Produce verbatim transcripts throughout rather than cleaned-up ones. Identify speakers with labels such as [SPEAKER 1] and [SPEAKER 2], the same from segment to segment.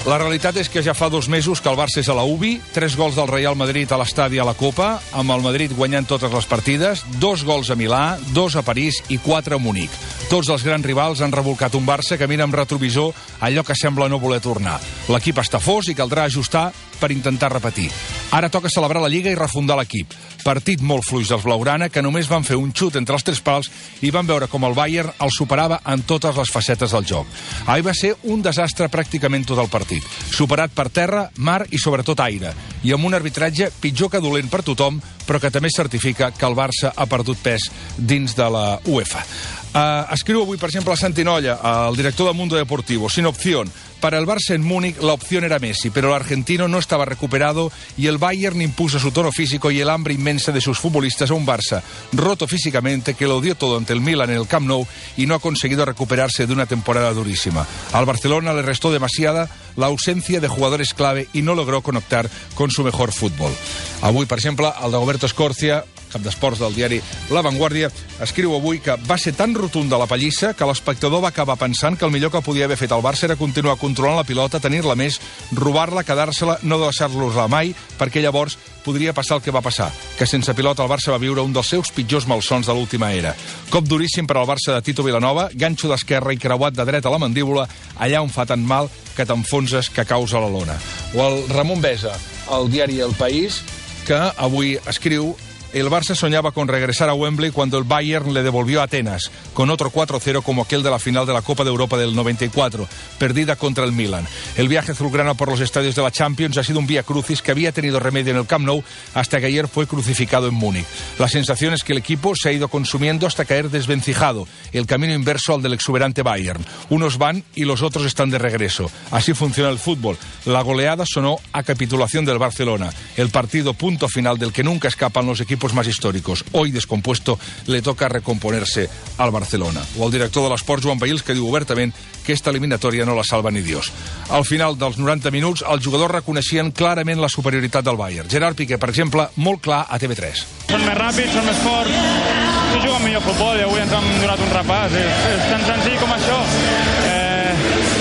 [SPEAKER 1] La realitat és que ja fa dos mesos que el Barça és a la U B I, tres gols del Real Madrid a l'estadi a la Copa, amb el Madrid guanyant totes les partides, dos gols a Milà, dos a París i quatre a Munic. Tots els grans rivals han revolcat un Barça que mira amb retrovisor allò que sembla no voler tornar. L'equip està fos i caldrà ajustar per intentar repetir. Ara toca celebrar la Lliga i refundar l'equip. Partit molt fluix dels blaugrana, que només van fer un xut entre els tres pals i van veure com el Bayern el superava en totes les facetes del joc. Ahir va ser un desastre pràcticament tot el partit. Superat per terra, mar i sobretot aire. I amb un arbitratge pitjor que dolent per tothom, però que també certifica que el Barça ha perdut pes dins de la UEFA. Uh, escriu avui, per exemple, a Santinolla, el director de Mundo Deportivo, sin opción. Para el Barça en Múnich la opción era Messi, pero el argentino no estaba recuperado y el Bayern impuso su tono físico y el hambre inmensa de sus futbolistas a un Barça roto físicamente que lo dio todo ante el Milan en el Camp Nou y no ha conseguido recuperarse de una temporada durísima. Al Barcelona le restó demasiada la ausencia de jugadores clave y no logró conectar con su mejor fútbol. Avui, per exemple, el Dagoberto Scorcia, cap d'esports del diari La Vanguardia, escriu avui que va ser tan rotunda la pallissa que l'espectador va acabar pensant que el millor que podia haver fet el Barça era continuar controlant la pilota, tenir-la més, robar-la, quedar-se-la, no deixar-los-la mai, perquè llavors podria passar el que va passar, que sense pilota el Barça va viure un dels seus pitjors malsons de l'última era. Cop duríssim per al Barça de Tito Vilanova, ganxo d'esquerra i creuat de dreta a la mandíbula, allà on fa tan mal que t'enfonses que caus a la lona. O el Ramon Besa, al diari El País, que avui escriu: el Barça soñaba con regresar a Wembley cuando el Bayern le devolvió a Atenas, con otro cuatro cero como aquel de la final de la Copa de Europa del noventa y cuatro, perdida contra el Milan. El viaje azulgrana por los estadios de la Champions ha sido un vía crucis que había tenido remedio en el Camp Nou hasta que ayer fue crucificado en Múnich. La sensación es que el equipo se ha ido consumiendo hasta caer desvencijado, el camino inverso al del exuberante Bayern. Unos van y los otros están de regreso. Así funciona el fútbol. La goleada sonó a capitulación del Barcelona. El partido punto final del que nunca escapan los equipos más históricos. Hoy descompuesto le toca recomponerse al Barcelona. O el director de l'Esport, Joan Bahils, que diu obertament que esta eliminatòria no la salva ni Dios. Al final dels noranta minuts, els jugadors reconeixien clarament la superioritat del Bayern. Gerard Piqué, per exemple, molt clar a T V tres.
[SPEAKER 2] Són més ràpids, són més forts, i juguen millor futbol, i avui ens han donat un repàs. És, és tan senzill com això. Eh,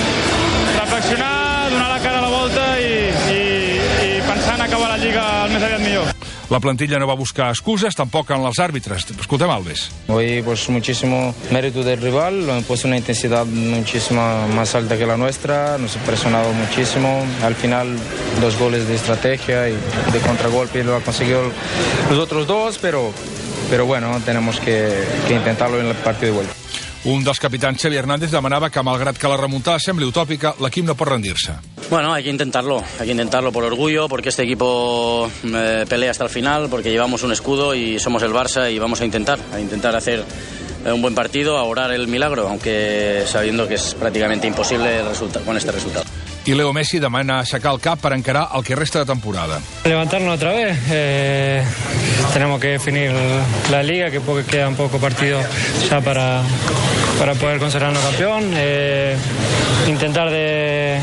[SPEAKER 2] reflexionar, donar la cara a la volta i, i, i pensar en acabar la Lliga el més aviat millor.
[SPEAKER 1] La plantilla no va buscar excuses, tampoc en els àrbitres. Escoltem Alves.
[SPEAKER 3] Hoy pues muchísimo mérito del rival, lo han puesto una intensidad muchísimo más alta que la nuestra, nos ha presionado muchísimo, al final dos goles de estrategia y de contragolpe lo ha conseguido los otros dos, pero, pero bueno, tenemos que, que intentarlo en el partido de vuelta.
[SPEAKER 1] Un dels capitans, Xavi Hernández, demanava que, malgrat que la remuntada sembli utòpica, l'equip no pot rendir-se.
[SPEAKER 4] Bueno, hay que intentarlo, hay que intentarlo por orgullo, porque este equipo eh, pelea hasta el final, porque llevamos un escudo y somos el Barça y vamos a intentar, a intentar hacer un buen partido, a orar el milagro, aunque sabiendo que es prácticamente imposible el resultado, con este resultado.
[SPEAKER 1] I Leo Messi demana aixecar el cap per encarar el que resta de temporada.
[SPEAKER 5] Levantarnos otra vez. Eh, tenemos que definir la liga, que quedan pocos partidos ya para, para poder consagrarnos campeón. Eh, intentar de,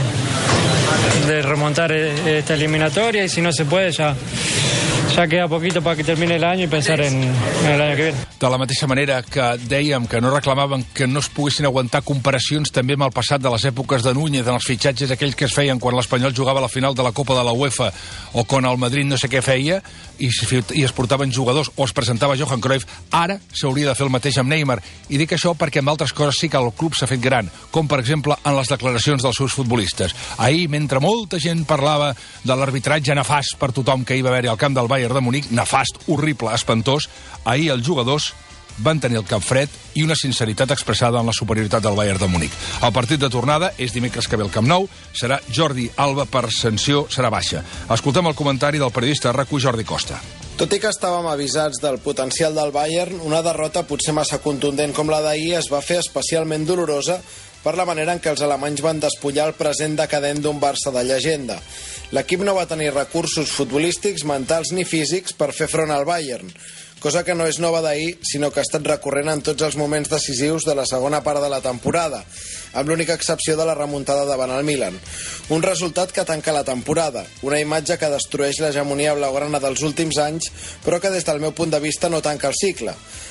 [SPEAKER 5] de remontar esta eliminatoria y si no se puede ya... Ja queda poquito para que termine el año y pensar en, en el año que viene.
[SPEAKER 1] De la mateixa manera que dèiem que no reclamaven que no es poguessin aguantar comparacions també amb el passat de les èpoques de Núñez, en els fitxatges aquells que es feien quan l'Espanyol jugava a la final de la Copa de la UEFA o quan el Madrid no sé què feia i, i es portaven jugadors o es presentava Johan Cruyff, ara s'hauria de fer el mateix amb Neymar. I dic això perquè amb altres coses sí que el club s'ha fet gran, com per exemple en les declaracions dels seus futbolistes. Ahir, mentre molta gent parlava de l'arbitratge nefast per tothom que hi va haver al camp del Bayern de Munic, nefast, horrible, espantós, ahir els jugadors van tenir el cap fred i una sinceritat expressada en la superioritat del Bayern de Munic. El partit de tornada és dimecres que ve al Camp Nou, serà Jordi Alba per sanció, serà baixa. Escoltem el comentari del periodista de RAC u, Jordi Costa.
[SPEAKER 6] Tot i que estàvem avisats del potencial del Bayern, una derrota potser massa contundent com la d'ahir es va fer especialment dolorosa per la manera en què els alemanys van despullar el present decadent d'un Barça de llegenda. L'equip no va tenir recursos futbolístics, mentals ni físics per fer front al Bayern, cosa que no és nova d'ahir, sinó que ha estat recurrent en tots els moments decisius de la segona part de la temporada, amb l'única excepció de la remuntada davant el Milan. Un resultat que tanca la temporada, una imatge que destrueix l'hegemonia blaugrana dels últims anys, però que des del meu punt de vista no tanca el cicle.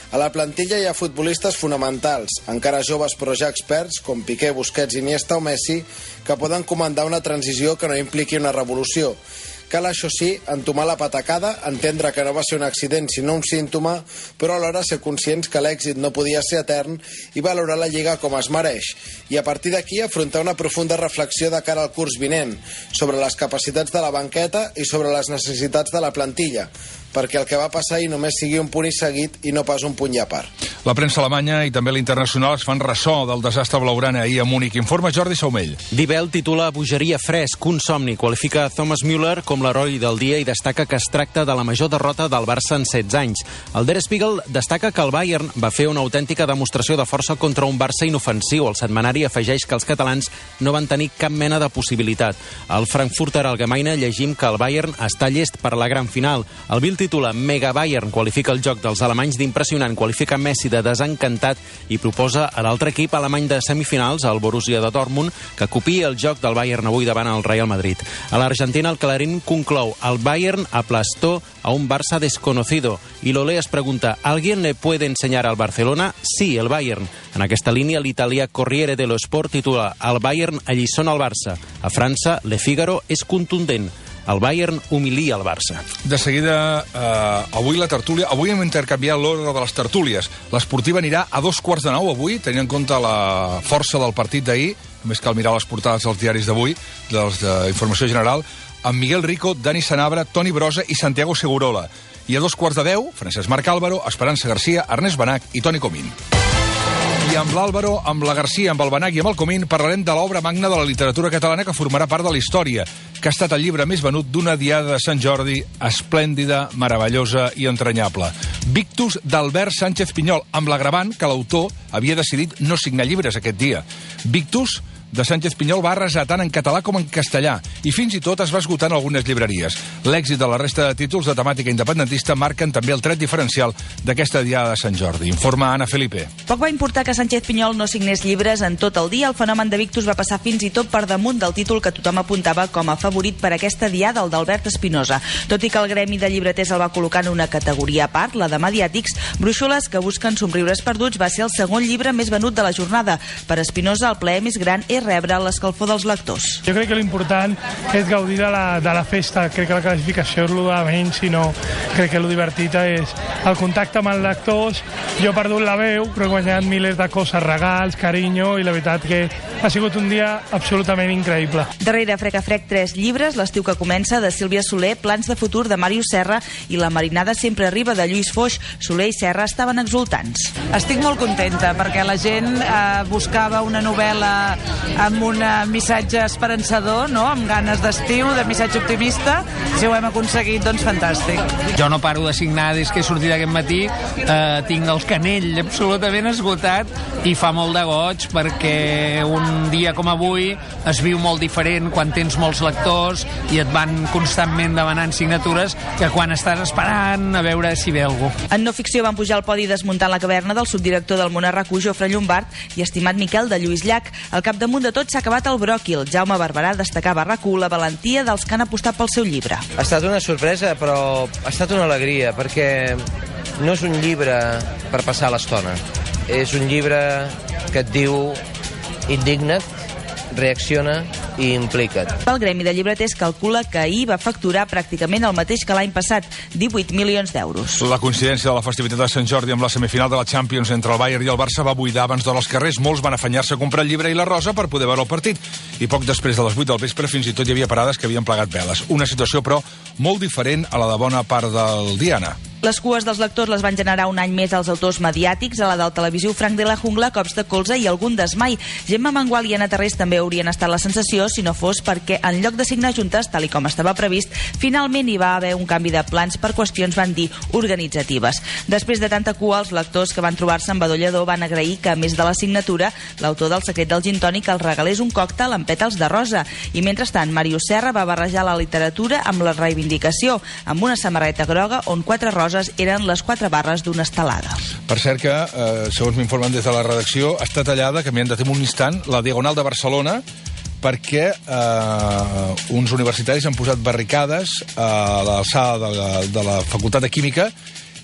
[SPEAKER 6] A la plantilla hi ha futbolistes fonamentals, encara joves però ja experts, com Piqué, Busquets, Iniesta o Messi, que poden comandar una transició que no impliqui una revolució. Cal, això sí, entomar la patacada, entendre que no va ser un accident sinó un símptoma, però alhora ser conscients que l'èxit no podia ser etern i valorar la Lliga com es mereix. I a partir d'aquí afrontar una profunda reflexió de cara al curs vinent, sobre les capacitats de la banqueta i sobre les necessitats de la plantilla, perquè el que va passar ahir només sigui un punt i seguit i no pas un punt i a part.
[SPEAKER 1] La premsa alemanya i també l'internacional es fan ressò del desastre blaugrana ahir a Múnich. Informa Jordi Saumell.
[SPEAKER 7] Die Welt titula Bogeria fresc, un somni. Qualifica Thomas Müller com l'heroi del dia i destaca que es tracta de la major derrota del Barça en setze anys. El Der Spiegel destaca que el Bayern va fer una autèntica demostració de força contra un Barça inofensiu. El setmanari afegeix que els catalans no van tenir cap mena de possibilitat. Al Frankfurter Allgemeine llegim que el Bayern està llest per la gran final. El Bild titula Mega Bayern, qualifica el joc dels alemanys d'impressionant, qualifica Messi de desencantat i proposa a l'altre equip alemany de semifinals, el Borussia de Dortmund, que copiï el joc del Bayern avui davant el Real Madrid. A l'Argentina, el Clarín conclou el Bayern aplastó a un Barça desconocido i l'Olé es pregunta, ¿alguien le puede enseñar al Barcelona? Sí, el Bayern. En aquesta línia, l'italià Corriere dello Sport titula el Bayern alliçona al Barça. A França, Le Figaro és contundent. El Bayern humilia el Barça.
[SPEAKER 1] De seguida, eh, avui la tertúlia... Avui hem intercanviat l'ordre de les tertúlies. L'esportiva anirà a dos quarts de nou avui, tenint en compte la força del partit d'ahir, només cal mirar les portades dels diaris d'avui, dels d'Informació General, amb Miguel Rico, Dani Sanabra, Toni Brosa i Santiago Segurola. I a dos quarts de deu, Francesc Marc Álvaro, Esperança Garcia, Ernest Benach i Toni Comín. I amb l'Àlvaro, amb la Garcia, amb el Benach i amb el Comín parlarem de l'obra magna de la literatura catalana que formarà part de la història, que ha estat el llibre més venut d'una diada de Sant Jordi esplèndida, meravellosa i entranyable. Victus d'Albert Sánchez Pinyol, amb l'agravant que l'autor havia decidit no signar llibres aquest dia. Victus de Sánchez Pinyol va arrasar tant en català com en castellà i fins i tot es va esgotar en algunes llibreries. L'èxit de la resta de títols de temàtica independentista marquen també el tret diferencial d'aquesta diada de Sant Jordi. Informa Ana Felipe.
[SPEAKER 8] Poc va importar que Sánchez Pinyol no signés llibres en tot el dia. El fenomen de Victus va passar fins i tot per damunt del títol que tothom apuntava com a favorit per aquesta diada, el d'Albert Espinosa. Tot i que el gremi de llibreters el va col·locar en una categoria a part, la de mediàtics, Brúixoles que busquen somriures perduts va ser el segon llibre més venut de la jornada. Per Espinosa, el plaer més gran és rebre l'escalfor dels lectors.
[SPEAKER 9] Jo crec que l'important és gaudir de la, de la festa. Crec que la classificació és el de menys, sinó crec que el divertit és el contacte amb els lectors. Jo he perdut la veu, però he guanyat milers de coses, regals, carinyo, i la veritat que ha sigut un dia absolutament increïble.
[SPEAKER 8] Darrere Frec a Frec, tres llibres, L'estiu que comença, de Sílvia Soler, Plans de futur, de Màrius Serra, i La marinada sempre arriba, de Lluís Foix. Soler i Serra estaven exultants.
[SPEAKER 10] Estic molt contenta, perquè la gent eh, buscava una novel·la amb un missatge esperançador, no? Amb ganes d'estiu, de missatge optimista. Si ho hem aconseguit, doncs fantàstic.
[SPEAKER 11] Jo no paro de signar des que he sortit aquest matí. Eh, tinc el canell absolutament esgotat i fa molt de goig perquè un dia com avui es viu molt diferent quan tens molts lectors i et van constantment demanant signatures que quan estàs esperant a veure si ve algú.
[SPEAKER 8] En no ficció van pujar al podi desmuntant la caverna del subdirector del Món RAC1, Jofre Llombard, i estimat Miquel de Lluís Llach. Al capdamunt de tot s'ha acabat el bròquil. Jaume Barberà destacava a RAC1 la valentia dels que han apostat pel seu llibre.
[SPEAKER 12] Ha estat una sorpresa, però ha estat una alegria, perquè no és un llibre per passar l'estona. És un llibre que et diu indigna't, reacciona i implica't.
[SPEAKER 8] El gremi de llibreters calcula que ahir va facturar pràcticament el mateix que l'any passat, divuit milions d'euros.
[SPEAKER 1] La coincidència de la festivitat de Sant Jordi amb la semifinal de la Champions entre el Bayern i el Barça va buidar abans d'hora els carrers. Molts van afanyar-se a comprar el llibre i la rosa per poder veure el partit. I poc després de les vuit del vespre fins i tot hi havia parades que havien plegat veles. Una situació, però, molt diferent a la de bona part del Diana.
[SPEAKER 8] Les cues dels lectors les van generar un any més els autors mediàtics, a la del televisiu Frank de la Jungla, cops de colze i algun desmai. Gemma Mangual i Anna Tarrés també haurien estat la sensació si no fos perquè en lloc de signar juntes, tal i com estava previst, finalment hi va haver un canvi de plans per qüestions, van dir, organitzatives. Després de tanta cua, els lectors que van trobar-se en Badollador van agrair que, a més de la signatura, l'autor del Secret del Gin Tònic els regalés un còctel amb pètals de rosa. I mentrestant, Màrius Serra va barrejar la literatura amb la reivindicació, amb una samarreta groga on quatre roses eren les quatre barres d'una estelada.
[SPEAKER 1] Per cert que, eh, segons m'informen des de la redacció, està tallada, que m'hi han de tenir un instant, la Diagonal de Barcelona, perquè eh, uns universitaris han posat barricades a l'alçada de, la, de la Facultat de Química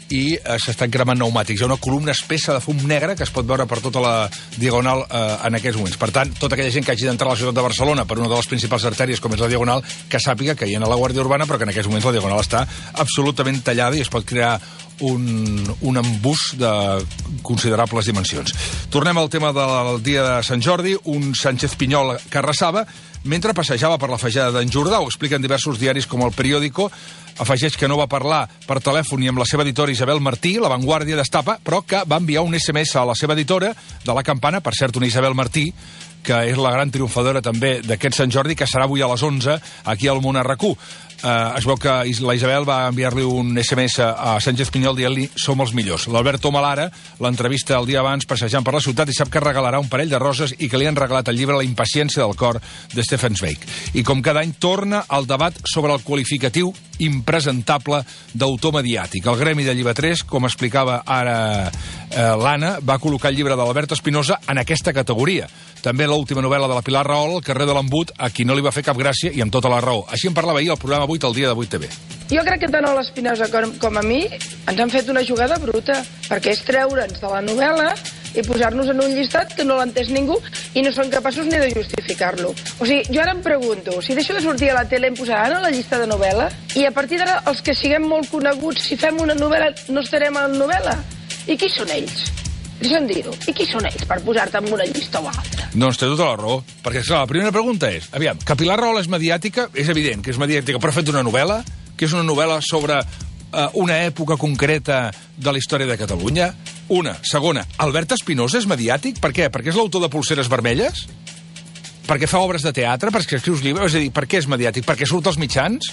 [SPEAKER 1] i eh, s'estan cremant pneumàtics. Hi ha una columna espessa de fum negre que es pot veure per tota la Diagonal eh, en aquests moments. Per tant, tota aquella gent que hagi d'entrar a la ciutat de Barcelona per una de les principals artèries, com és la Diagonal, que sàpiga que hi ha la Guàrdia Urbana, però que en aquests moments la Diagonal està absolutament tallada i es pot crear un, un embús de considerables dimensions. Tornem al tema del dia de Sant Jordi. Un Sánchez Pinyol que arrasava mentre passejava per la fageda d'en Jordà. Ho expliquen diversos diaris com el Periódico. Afegeix que no va parlar per telèfon ni amb la seva editora Isabel Martí, La Vanguardia destapa, però que va enviar un esse eme esse a la seva editora de La Campana, per cert, una Isabel Martí, que és la gran triomfadora també d'aquest Sant Jordi, que serà avui a les onze aquí al Món R Q. Eh, es veu que la Isabel va enviar-li un esse eme esse a Sánchez Pinyol dient-li som els millors. L'Alberto Malara l'entrevista el dia abans passejant per la ciutat i sap que regalarà un parell de roses i que li han regalat el llibre La impaciència del cor de Stefan Zweig. I com cada any torna al debat sobre el qualificatiu impresentable d'autor mediàtic. El gremi de llibreters, com explicava ara eh, l'Anna, va col·locar el llibre de l'Albert Espinosa en aquesta categoria. També l'última novel·la de la Pilar Rahola, El carrer de l'Embut, a qui no li va fer cap gràcia i amb tota la raó. Així en parlava ahir al programa vuit al dia de vuit te ve.
[SPEAKER 13] Jo crec que tant a l'Espinosa com, com a mi ens han fet una jugada bruta, perquè és treure'ns de la novel·la i posar-nos en un llistat que no l'ha entès ningú i no són capaços ni de justificar-lo. O sigui, jo ara em pregunto, si deixo de sortir a la tele em posaran a la llista de novel·la i a partir d'ara els que siguem molt coneguts, si fem una novel·la no estarem a la novel·la? I qui són ells? Deixa'm dir-ho. I qui són ells per posar-te en una llista o altra?
[SPEAKER 1] Doncs té tota la raó. Perquè, clar, la primera pregunta és, aviam, que Pilar Rahola és mediàtica, és evident que és mediàtica, però ha fet una novel·la, que és una novel·la sobre eh, una època concreta de la història de Catalunya. Una. Segona, Albert Espinosa és mediàtic? Per què? Perquè és l'autor de Polseres Vermelles? Perquè fa obres de teatre? Perquè escrius llibres? És a dir, per què és mediàtic? Perquè surt als mitjans?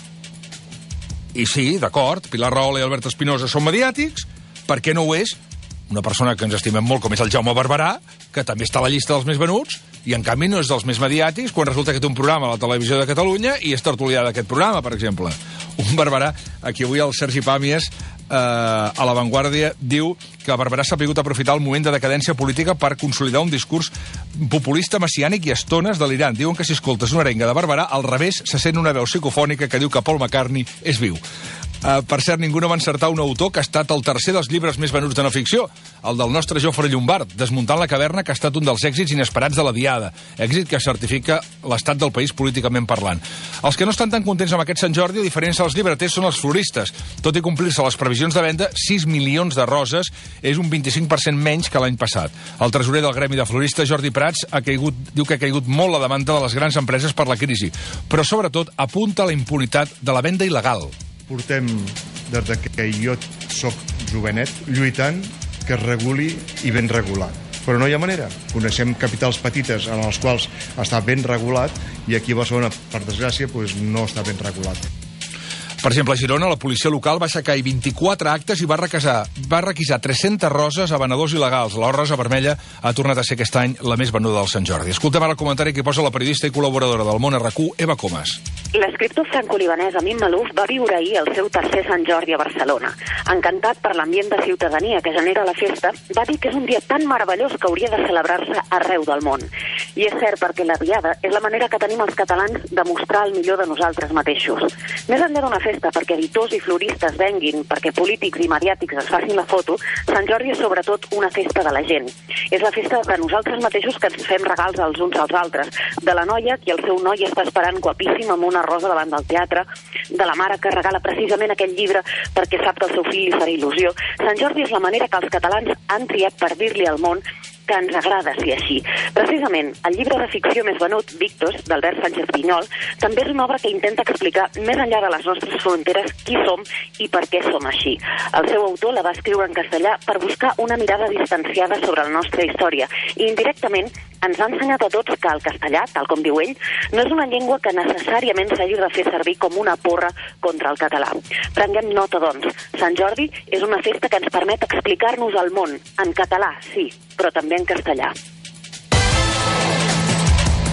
[SPEAKER 1] I sí, d'acord, Pilar Rahola i Albert Espinosa són mediàtics. Per què no ho és una persona que ens estimem molt, com és el Jaume Barberà, que també està a la llista dels més venuts, i en canvi no és dels més mediàtics, quan resulta que té un programa a la televisió de Catalunya i és tertulià d'aquest programa, per exemple. Un Barberà, aquí avui el Sergi Pàmies, eh, a La Vanguardia, diu que Barberà s'ha pogut aprofitar el moment de decadència política per consolidar un discurs populista messiànic i a estones delirant. Diuen que si escoltes una arenga de Barberà, al revés se sent una veu psicofònica que diu que Paul McCartney és viu. Uh, per cert, ningú no va encertar un autor que ha estat el tercer dels llibres més venuts de no ficció, el del nostre Jofre Llombart, Desmuntant la caverna, que ha estat un dels èxits inesperats de la Diada, èxit que certifica l'estat del país políticament parlant. Els que no estan tan contents amb aquest Sant Jordi, a diferència dels llibreters, són els floristes. Tot i complir-se les previsions de venda, sis milions de roses és un vint-i-cinc per cent menys que l'any passat. El tresorer del gremi de floristes, Jordi Prats, ha caigut, diu que ha caigut molt la demanda de les grans empreses per la crisi, però sobretot apunta a la impunitat de la venda il·legal.
[SPEAKER 14] Portem, des que jo sóc jovenet, lluitant que es reguli i ben regulat. Però no hi ha manera. Coneixem capitals petites en les quals està ben regulat i aquí a Barcelona, per desgràcia, doncs no està ben regulat.
[SPEAKER 1] Per exemple, a Girona, la policia local va aixecar vint-i-quatre actes i va requisar, va requisar tres-centes roses a venedors il·legals. La rosa vermella ha tornat a ser aquest any la més venuda del Sant Jordi. Escoltem ara el comentari que posa la periodista i col·laboradora del Món R Q, Eva Comas.
[SPEAKER 15] L'escriptor franco-libanès Amin Malouf va viure ahir el seu tercer Sant Jordi a Barcelona. Encantat per l'ambient de ciutadania que genera la festa, va dir que és un dia tan meravellós que hauria de celebrar-se arreu del món. I és cert, perquè la diada és la manera que tenim els catalans de mostrar el millor de nosaltres mateixos. Més enllà d'una festa perquè editors i floristes venguin, perquè polítics i mediàtics es facin la foto, Sant Jordi és sobretot una festa de la gent. És la festa de nosaltres mateixos que ens fem regals els uns als altres, de la noia que el seu noi està esperant guapíssim amb una rosa davant del teatre, de la mare que regala precisament aquell llibre perquè sap que el seu fill li farà il·lusió. Sant Jordi és la manera que els catalans han triat per dir-li al món que ens agrada ser així. Precisament, el llibre de ficció més venut, Victos, d'Albert Sánchez Pinyol, també és una obra que intenta explicar, més enllà de les nostres fronteres, qui som i per què som així. El seu autor la va escriure en castellà per buscar una mirada distanciada sobre la nostra història i, indirectament, ens ha ensenyat a tots que el castellà, tal com diu ell, no és una llengua que necessàriament s'hagi de fer servir com una porra contra el català. Prenguem nota, doncs. Sant Jordi és una festa que ens permet explicar-nos al món, en català, sí, però també en castellà.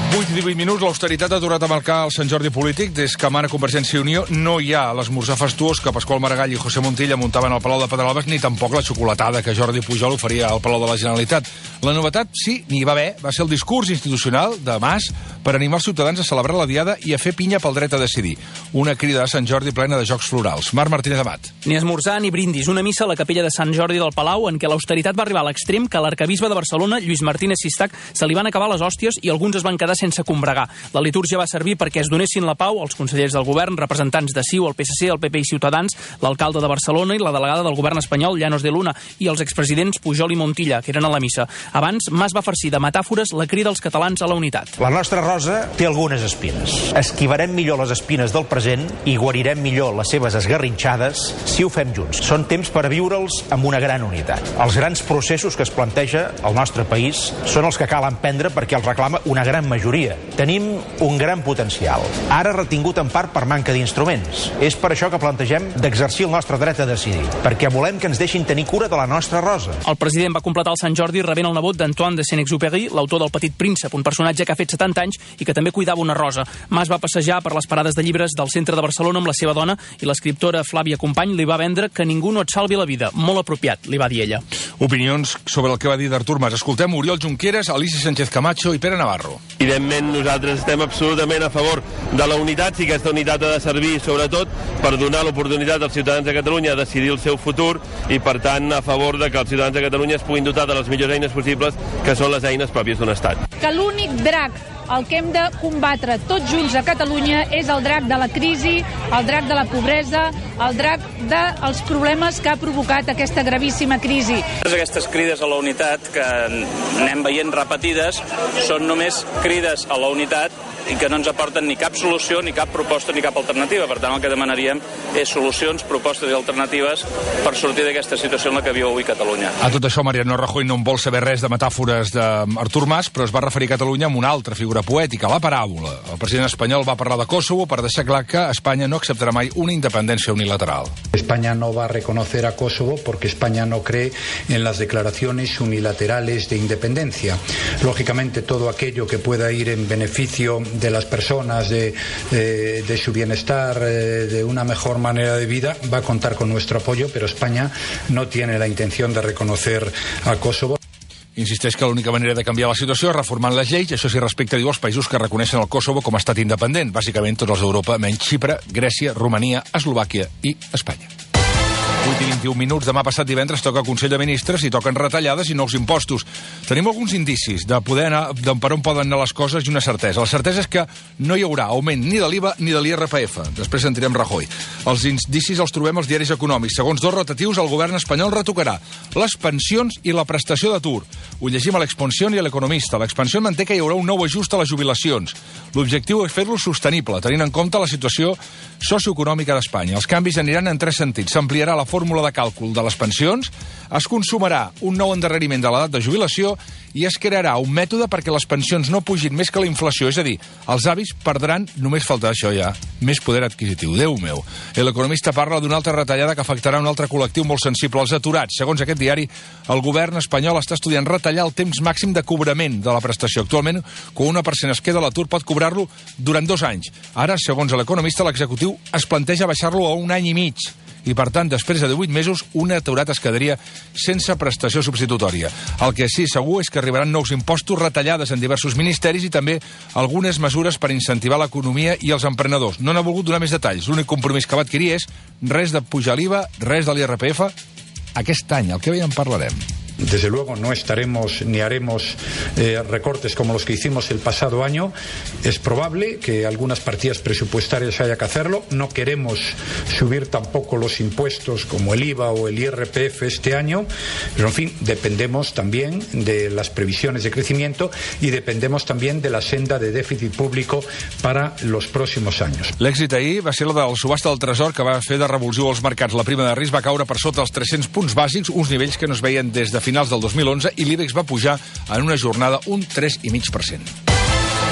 [SPEAKER 1] vuit i divuit minuts, l'austeritat ha tornat a marcar el Sant Jordi polític. Des que mana Convergència i Unió no hi ha l'esmorzar fastuós que Pasqual Maragall i José Montilla muntaven al Palau de Pedralbes, ni tampoc la xocolatada que Jordi Pujol oferia al Palau de la Generalitat. La novetat, sí, n'hi va haver, va ser el discurs institucional de Mas per animar els ciutadans a celebrar la diada i a fer pinya pel dret a decidir. Una crida de Sant Jordi plena de jocs florals. Marc Martínez Amat.
[SPEAKER 16] Ni esmorzar ni brindis, una missa a la capella de Sant Jordi del Palau en què l'austeritat va arribar a l'extrem que l'arquebisbe de Barcelona, Lluís Martínez Sistac, se li van acabar les hòsties i alguns es van quedar sense combregar. La litúrgia va servir perquè es donessin la pau als consellers del govern, representants de C I U, el P S C, el P P i Ciutadans, l'alcalde de Barcelona i la delegada del govern espanyol, Llanos de Luna, i els expresidents Pujol i Montilla, que eren a la missa. Abans, Mas va farcir de metàfores la crida als catalans a la unitat.
[SPEAKER 17] La nostra rosa té algunes espines. Esquivarem millor les espines del present i guarirem millor les seves esgarrinxades si ho fem junts. Són temps per viure'ls amb una gran unitat. Els grans processos que es planteja al nostre país són els que cal emprendre perquè els reclama una gran majoria. Tenim un gran potencial, ara retingut en part per manca d'instruments. És per això que plantegem d'exercir el nostre dret a decidir, perquè volem que ens deixin tenir cura de la nostra rosa.
[SPEAKER 16] El president va completar el Sant Jordi rebent el nebot d'Antoine de Saint-Exupéry, l'autor del Petit Príncep, un personatge que ha fet setanta anys i que també cuidava una rosa. Mas va passejar per les parades de llibres del centre de Barcelona amb la seva dona i l'escriptora Flàvia Company li va vendre que ningú no et salvi la vida. Molt apropiat, li va dir ella.
[SPEAKER 1] Opinions sobre el que va dir d'Artur Mas. Escoltem Oriol Junqueras, Alicia Sánchez Camacho i Pere Navarro.
[SPEAKER 18] Evidentment, nosaltres estem absolutament a favor de la unitat, si aquesta unitat ha de servir sobretot per donar l'oportunitat als ciutadans de Catalunya a decidir el seu futur i, per tant, a favor de que els ciutadans de Catalunya es puguin dotar de les millors eines possibles, que són les eines pròpies d'un estat.
[SPEAKER 19] Que l'únic drac el que hem de combatre tots junts a Catalunya és el drac de la crisi, el drac de la pobresa, el drac dels problemes que ha provocat aquesta gravíssima crisi.
[SPEAKER 20] Aquestes crides a la unitat que anem veient repetides són només crides a la unitat i que no ens aporten ni cap solució, ni cap proposta, ni cap alternativa. Per tant, el que demanaríem és solucions, propostes i alternatives per sortir d'aquesta situació en la que viu avui Catalunya.
[SPEAKER 1] A tot això, Mariano Rajoy no en vol saber res de metàfores d'Artur Mas, però es va referir a Catalunya amb una altra figura poètica, la paràbola. El president espanyol va parlar de Kosovo per deixar clar que Espanya no acceptarà mai una independència unilateral.
[SPEAKER 21] España no va a reconocer a Kosovo porque España no cree en las declaraciones unilaterales de independencia. Lógicamente, todo aquello que pueda ir en beneficio de las personas, de, de, de su bienestar, de una mejor manera de vida, va a contar con nuestro apoyo, pero España no tiene la intención de reconocer a Kosovo.
[SPEAKER 1] Insisteix que l'única manera de canviar la situació és reformant les lleis, això sí respecte, diu, als països que reconeixen el Kosovo com a estat independent, bàsicament tots els d'Europa, menys Xipre, Grècia, Romania, Eslovàquia i Espanya. vuit i vint-i-un minuts, demà passat divendres toca Consell de Ministres i toquen retallades i nous impostos. Tenim alguns indicis de poder anar, de per on poden anar les coses i una certesa. La certesa és que no hi haurà augment ni de l'I V A ni de l'I R P F. Després sentirem Rajoy. Els indicis els trobem als diaris econòmics. Segons dos rotatius, el govern espanyol retocarà les pensions i la prestació d'atur. Ho llegim a l'Expansión i a l'Economista. L'Expansión manté que hi haurà un nou ajust a les jubilacions. L'objectiu és fer-lo sostenible, tenint en compte la situació socioeconòmica d'Espanya. Els canvis aniran en tres sentits. S'ampliarà la fórmula de càlcul de les pensions, es consumarà un nou endarreriment de l'edat de jubilació i es crearà un mètode perquè les pensions no pugin més que la inflació, és a dir, els avis perdran, només falta això ja, més poder adquisitiu. Déu meu. L'Economista parla d'una altra retallada que afectarà un altre col·lectiu molt sensible, els aturats. Segons aquest diari, el govern espanyol està estudiant retallar el temps màxim de cobrament de la prestació. Actualment, quan una persona es queda a l'atur pot cobrar-lo durant dos anys. Ara, segons l'Economista, l'executiu es planteja baixar-lo a un any i mig. I, per tant, després de divuit mesos, un aturat es quedaria sense prestació substitutòria. El que sí segur és que arribaran nous impostos, retallades en diversos ministeris i també algunes mesures per incentivar l'economia i els emprenedors. No n'ha volgut donar més detalls. L'únic compromís que va adquirir és res de pujar l'I V A, res de l'I R P F aquest any. El que bé en parlarem.
[SPEAKER 21] Desde luego no estaremos ni haremos eh, recortes como los que hicimos el pasado año. Es probable que algunas partidas presupuestarias haya que hacerlo. No queremos subir tampoco los impuestos como el I V A o el I R P F este año. Pero en fin, dependemos también de las previsiones de crecimiento y dependemos también de la senda de déficit público para los próximos años.
[SPEAKER 1] L'èxit ahir va ser la del subhasta del Tresor que va fer de revulsiu als mercats. La prima de risc va caure per sota els tres-cents punts bàsics, uns nivells que no es veien des de finals del dos mil onze, i l'I B E X va pujar en una jornada un tres coma cinc per cent. Per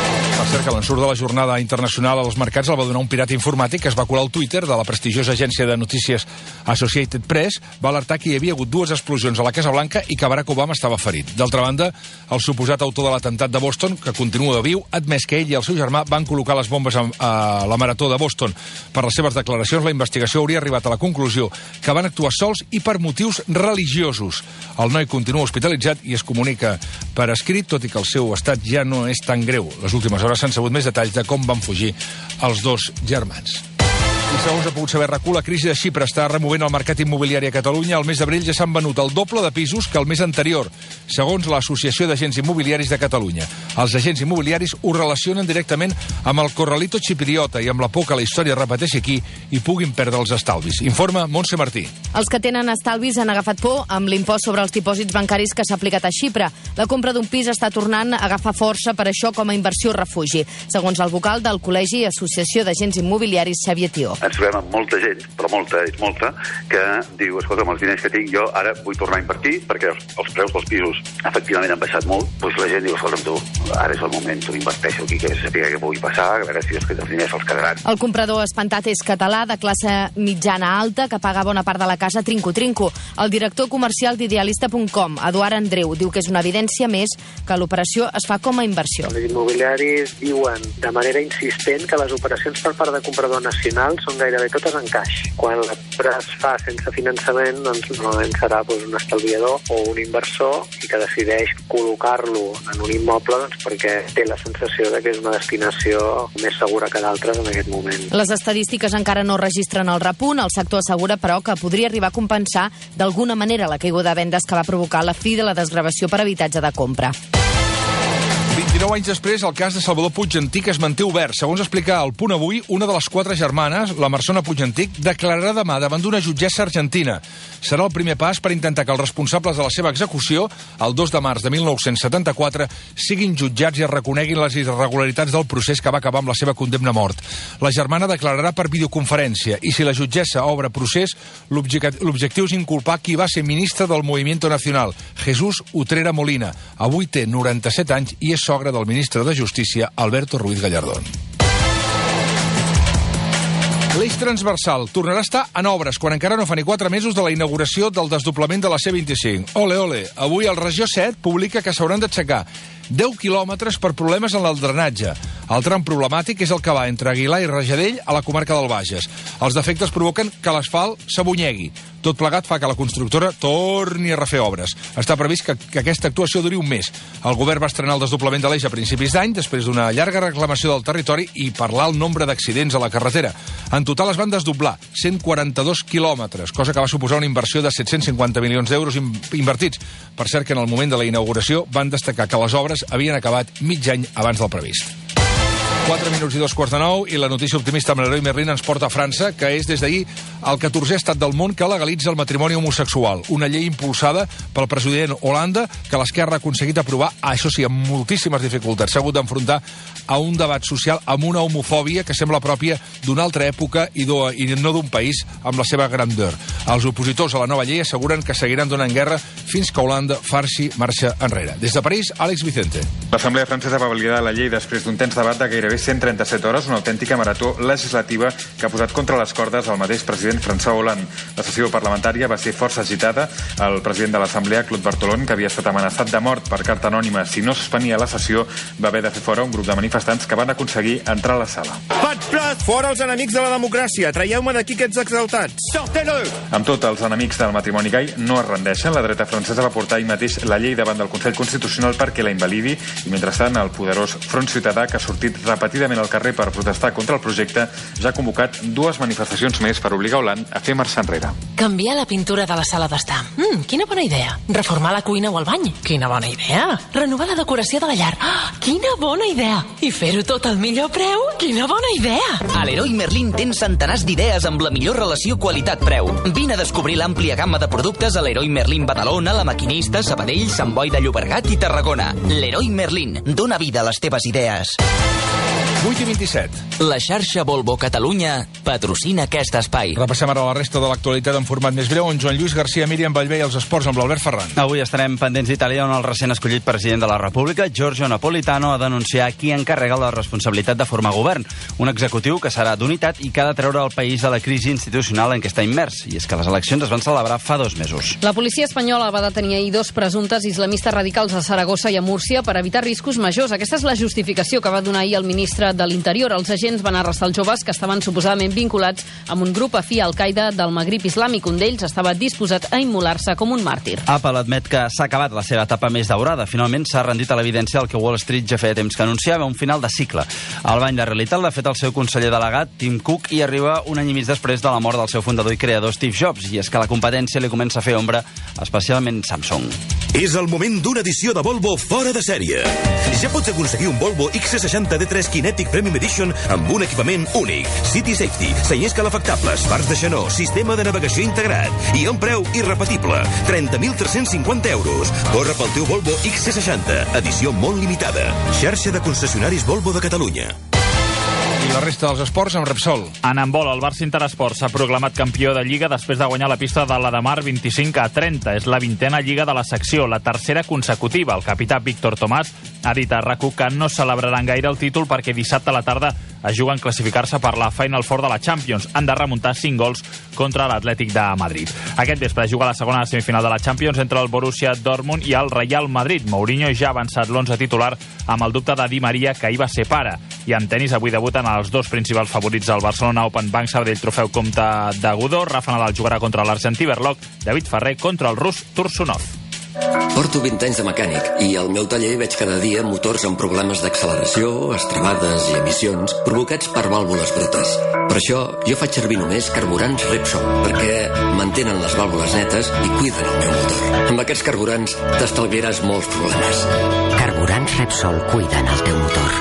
[SPEAKER 1] cert que l'ensurt de la jornada internacional als mercats el va donar un pirata informàtic que es va colar al Twitter de la prestigiosa agència de notícies Associated Press, va alertar que hi havia hagut dues explosions a la Casa Blanca i que Barack Obama estava ferit. D'altra banda, el suposat autor de l'atemptat de Boston, que continua viu, ha admès que ell i el seu germà van col·locar les bombes a, a la marató de Boston. Per les seves declaracions, la investigació hauria arribat a la conclusió que van actuar sols i per motius religiosos. El noi continua hospitalitzat i es comunica per escrit, tot i que el seu estat ja no és tan greu. Les últimes hores s'han sabut més detalls de com van fugir els dos germans. I segons ha pogut saber RAC u, la crisi de Xipre està removent el mercat immobiliari a Catalunya. Al mes d'abril ja s'han venut el doble de pisos que el mes anterior, segons l'Associació d'Agents Immobiliaris de Catalunya. Els agents immobiliaris ho relacionen directament amb el corralito xipriota i amb la por que la història repeteixi aquí i puguin perdre els estalvis. Informa Montse Martí.
[SPEAKER 2] Els que tenen estalvis han agafat por amb l'impost sobre els dipòsits bancaris que s'ha aplicat a Xipre. La compra d'un pis està tornant a agafar força per això com a inversió refugi, segons el vocal del Col·legi i Associació d'Agents Immobiliaris, Xavier Tió.
[SPEAKER 22] Ens trobem amb molta gent, però molta, és molta, que diu, escolta, amb els diners que tinc jo ara vull tornar a invertir perquè els, els preus dels pisos efectivament han baixat molt. Doncs la gent diu, escolta, tu, ara és el moment, tu inverteixo aquí, que sàpiga què pugui passar, a veure si els, els diners se'ls quedaran.
[SPEAKER 2] El comprador espantat és català, de classe mitjana alta, que paga bona part de la casa trinco-trinco. El director comercial d'idealista punt com, Eduard Andreu, diu que és una evidència més que l'operació es fa com a inversió.
[SPEAKER 23] Els immobiliaris diuen de manera insistent que les operacions per part de comprador nacional són gairebé totes en caix. Quan la compra es fa sense finançament, doncs normalment serà doncs, un estalviador o un inversor i que decideix col·locar-lo en un immoble doncs, perquè té la sensació de que és una destinació més segura que d'altres en aquest moment.
[SPEAKER 2] Les estadístiques encara no registren el repunt. El sector assegura, però, que podria arribar a compensar d'alguna manera la caiguda de vendes que va provocar la fi de la desgravació per habitatge de compra.
[SPEAKER 1] vint-i-nou anys després, el cas de Salvador Puig-Antic es manté obert. Segons explica el Punt Avui, una de les quatre germanes, la Marsona Puig-Antic, declararà demà davant d'una jutgessa argentina. Serà el primer pas per intentar que els responsables de la seva execució, el dos de març de mil nou-cents setanta-quatre, siguin jutjats i es reconeguin les irregularitats del procés que va acabar amb la seva condemna a mort. La germana declararà per videoconferència i si la jutgessa obre procés, l'objectiu és inculpar qui va ser ministre del Movimiento Nacional, Jesús Utrera Molina. Avui té noranta-set anys i és sogra del ministre de Justícia, Alberto Ruiz Gallardón. L'eix transversal tornarà a estar en obres quan encara no fa ni quatre mesos de la inauguració del desdoblament de la C vint-i-cinc. Ole, ole! Avui el Regió set publica que s'hauran d'aixecar deu quilòmetres per problemes en el drenatge. El tram problemàtic és el que va entre Aguilar i Rajadell a la comarca del Bages. Els defectes provoquen que l'asfalt s'abunyegui. Tot plegat fa que la constructora torni a refer obres. Està previst que, que aquesta actuació duri un mes. El govern va estrenar el desdoblament de l'eix a principis d'any, després d'una llarga reclamació del territori i per l'alt nombre d'accidents a la carretera. En total es van desdoblar cent quaranta-dos quilòmetres, cosa que va suposar una inversió de set-cents cinquanta milions d'euros invertits. Per cert que en el moment de la inauguració van destacar que les obres havien acabat mig any abans del previst. quatre minuts i dos quarts de nou i la notícia optimista amb l'Heroi Merlin ens porta a França, que és des d'ahir el catorzè estat del món que legalitza el matrimoni homosexual. Una llei impulsada pel president Hollande que l'esquerra ha aconseguit aprovar, això sí, amb moltíssimes dificultats. S'ha hagut d'enfrontar a un debat social amb una homofòbia que sembla pròpia d'una altra època i, i no d'un país amb la seva grandeur. Els opositors a la nova llei asseguren que seguiran donant guerra fins que Hollande faci marxa enrere. Des de París, Àlex Vicente.
[SPEAKER 24] L'Assemblea francesa va validar la llei després d'un temps debat de gairebé cent trenta-set hores, una autèntica marató legislativa que ha posat contra les cordes el mateix president François Hollande. La sessió parlamentària va ser força agitada. El president de l'Assemblea, Claude Bartolone, que havia estat amenaçat de mort per carta anònima si no suspenia la sessió, va haver de fer fora un grup de manifestants que van aconseguir entrar a la sala.
[SPEAKER 25] Fora els enemics de la democràcia! Traieu-me d'aquí aquests exaltats! Sortez-le!
[SPEAKER 24] Amb tot, els enemics del matrimoni gai no es rendeixen. La dreta francesa va portar ahir mateix la llei davant del Consell Constitucional perquè la invalidi i, mentrestant, el poderós Front Ciutadà, que ha sortit repetidament al carrer per protestar contra el projecte, ja ha convocat dues manifestacions més per obligar Hollande a fer marxa enrere.
[SPEAKER 26] Canviar la pintura de la sala d'estar. Mm, quina bona idea. Reformar la cuina o el bany. Quina bona idea. Renovar la decoració de la llar. Oh, quina bona idea. I fer-ho tot al millor preu. Quina bona idea.
[SPEAKER 27] A l'Heroi Merlin tens centenars d'idees amb la millor relació qualitat-preu. Vine a descobrir l'àmplia gamma de productes a l'Heroi Merlin Badalona, La Maquinista, Sabadell, Sant Boi de Llobregat i Tarragona. L'Heroi Merlin dona vida a les teves idees.
[SPEAKER 1] vuit i vint-i-set.
[SPEAKER 27] La xarxa Volvo Catalunya patrocina aquest espai.
[SPEAKER 1] Repassem ara la resta de l'actualitat en format més breu, on Joan Lluís García, Míriam Vallvé i els esports amb l'Albert Ferran.
[SPEAKER 3] Avui estarem pendents d'Itàlia, on el recent escollit president de la República, Giorgio Napolitano, ha d'anunciar qui encarrega la responsabilitat de formar govern. Un executiu que serà d'unitat i que ha de treure el país de la crisi institucional en què està immers. I és que les eleccions es van celebrar fa dos mesos.
[SPEAKER 4] La policia espanyola va detenir ahir dos presumptes islamistes radicals a Saragossa i a Múrcia per evitar riscos majors. Aquesta és la justificació que va donar ahir el ministre de l'Interior. Els agents van arrestar els joves que estaven suposadament vinculats amb un grup afí a Al-Qaeda del Magrib Islàmic. Un d'ells estava disposat a immolar-se com un màrtir.
[SPEAKER 3] Apple admet que s'ha acabat la seva etapa més daurada. Finalment s'ha rendit a l'evidència del que Wall Street ja feia temps que anunciava, un final de cicle. El bany de realitat l'ha fet el seu conseller delegat, Tim Cook, i arriba un any i mig després de la mort del seu fundador i creador Steve Jobs. I és que la competència li comença a fer ombra, especialment Samsung.
[SPEAKER 5] És el moment d'una edició de Volvo fora de sèrie. Ja pots aconseguir un Volvo X C seixanta D tres Kinetic Premium Edition amb un equipament únic, City Safety, senyers calefactables, fars de xenó, sistema de navegació integrat i a un preu irrepetible, trenta mil tres-cents cinquanta euros. Corre pel teu Volvo X C seixanta, edició molt limitada. Xarxa de concessionaris Volvo de Catalunya.
[SPEAKER 1] I la resta dels esports amb Repsol.
[SPEAKER 6] En handbol, el Barça Interesport s'ha proclamat campió de Lliga després de guanyar la pista de la de Mar vint-i-cinc a trenta. És la vintena Lliga de la secció, la tercera consecutiva. El capità Víctor Tomàs ha dit a RAC u que no celebraran gaire el títol perquè dissabte a la tarda es juguen classificar-se per la Final Four de la Champions. Han de remuntar cinc gols contra l'Atlètic de Madrid. Aquest vespre juga la segona semifinal de la Champions entre el Borussia Dortmund i el Real Madrid. Mourinho ja ha avançat l'onze titular amb el dubte de Di Maria, que hi va ser pare. I en tenis avui debuten els dos principals favorits del Barcelona Open Bank Sabadell Trofeu Comte de Godó. Rafa Nadal jugarà contra l'argentí Berloc, David Ferrer contra el rus Tursunov.
[SPEAKER 7] Porto vint anys de mecànic i al meu taller veig cada dia motors amb problemes d'acceleració, estrabades i emissions provocats per vàlvules brutes. Per això jo faig servir només carburants Repsol, perquè mantenen les vàlvules netes i cuiden el meu motor. Amb aquests carburants t'estalviaràs molts problemes. Carburants Repsol cuiden el teu motor.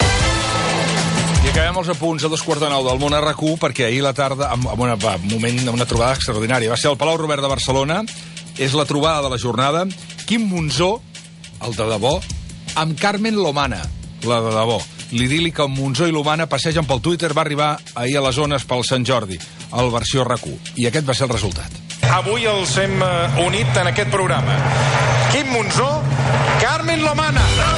[SPEAKER 1] I acabem els apunts a dos quarts de nou del món a RAC u, perquè ahir a la tarda, amb una, un moment, una trobada extraordinària, va ser al Palau Robert de Barcelona. És la trobada de la jornada. Quim Monzó, el de debò, amb Carmen Lomana, la de debò. L'idíl·li que Monzó i Lomana passegen pel Twitter va arribar ahir a les zones pel Sant Jordi, al versió RAC u. I aquest va ser el resultat.
[SPEAKER 9] Avui els hem unit en aquest programa. Quim Monzó, Carmen Lomana.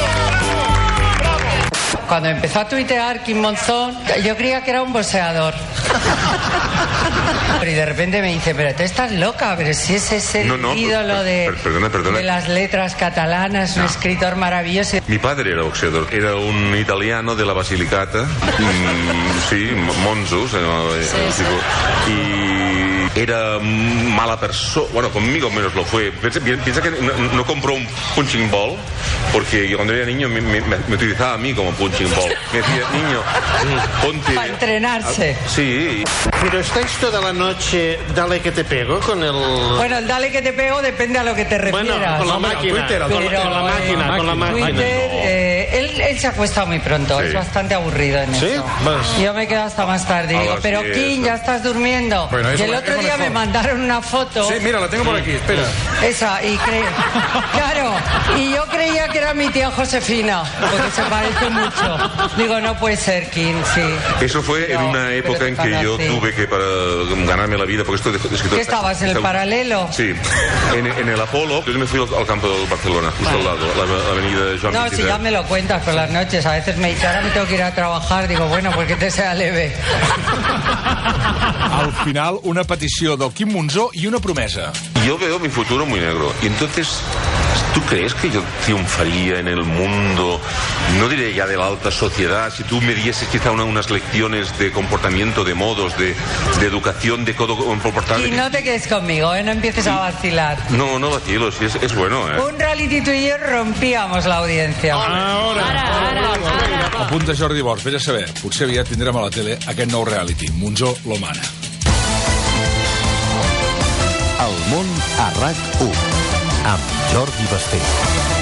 [SPEAKER 10] Cuando empezó a tuitear Quim Monzón, yo creía que era un boxeador. Pero y de repente me dice, pero tú estás loca, pero si ese es el
[SPEAKER 28] no, no,
[SPEAKER 10] ídolo de,
[SPEAKER 28] per, perdona, perdona.
[SPEAKER 10] de las letras catalanas, no. Un escritor maravilloso.
[SPEAKER 28] Mi padre era boxeador, era un italiano de la Basilicata, mm, sí, Monzo, se llamaba, sí, sí. Tipo, y era mala persona, bueno, conmigo menos lo fue. Piensa, piensa que no, no compró un punching ball, porque yo cuando era niño me, me, me utilizaba a mí como punching ball. Me decía, niño, ponte...
[SPEAKER 10] Para entrenarse.
[SPEAKER 28] Sí.
[SPEAKER 29] Pero estáis toda la noche, dale que te pego con el...
[SPEAKER 10] Bueno, el dale que te pego depende a lo que te refieras.
[SPEAKER 29] Bueno, con la máquina, Twitter, con,
[SPEAKER 10] pero,
[SPEAKER 29] con la máquina, con la máquina.
[SPEAKER 10] Twitter, eh, él, él se ha acuestado muy pronto, sí. Es bastante aburrido en
[SPEAKER 29] ¿Sí?
[SPEAKER 10] eso.
[SPEAKER 29] Pues...
[SPEAKER 10] Yo me quedo hasta más tarde y digo, pero Kim, ya estás durmiendo. Bueno, y el otro día mejor. Me mandaron una foto.
[SPEAKER 29] Sí, mira, la tengo por aquí, espera.
[SPEAKER 10] Esa, y cre... claro, y yo creía que era mi tía Josefina, porque se parece mucho. Digo, no puede ser, Kim, sí.
[SPEAKER 28] Eso fue no, en una época en que yo tuve que para ganarme la vida, porque esto de, de escritor...
[SPEAKER 10] ¿Qué estabas, en el paralelo?
[SPEAKER 28] Sí, en, en el Apolo. Yo me fui al, al campo de Barcelona, justo vale. Al lado, la, la avenida Joan
[SPEAKER 10] No,
[SPEAKER 28] veintitrés.
[SPEAKER 10] si ya me lo cuentas por las noches, a veces me dice, ahora me tengo que ir a trabajar, digo, bueno, pues que te sea leve.
[SPEAKER 1] Al final, una petició del Quim Monzó y una promesa.
[SPEAKER 28] Yo veo mi futuro muy negro, y entonces... ¿Tú crees que yo triunfaría en el mundo, no diré ya de la alta sociedad, si tú me dieses quizá una, unas lecciones de comportamiento, de modos, de, de educación, de cómo comportarme?
[SPEAKER 10] Y no te quedes conmigo, ¿eh? No empieces a vacilar.
[SPEAKER 28] No, no vacilo, sí, es, es bueno, ¿eh?
[SPEAKER 10] Un reality tú y yo rompíamos la audiencia.
[SPEAKER 28] Ahora,
[SPEAKER 10] ara, ara, ara.
[SPEAKER 1] A punt de Jordi Bosch, vés a saber, potser aviat tindrem a la tele aquest nou reality, Monzó Lomana.
[SPEAKER 5] El món a RAC u, amb Jordi Basté.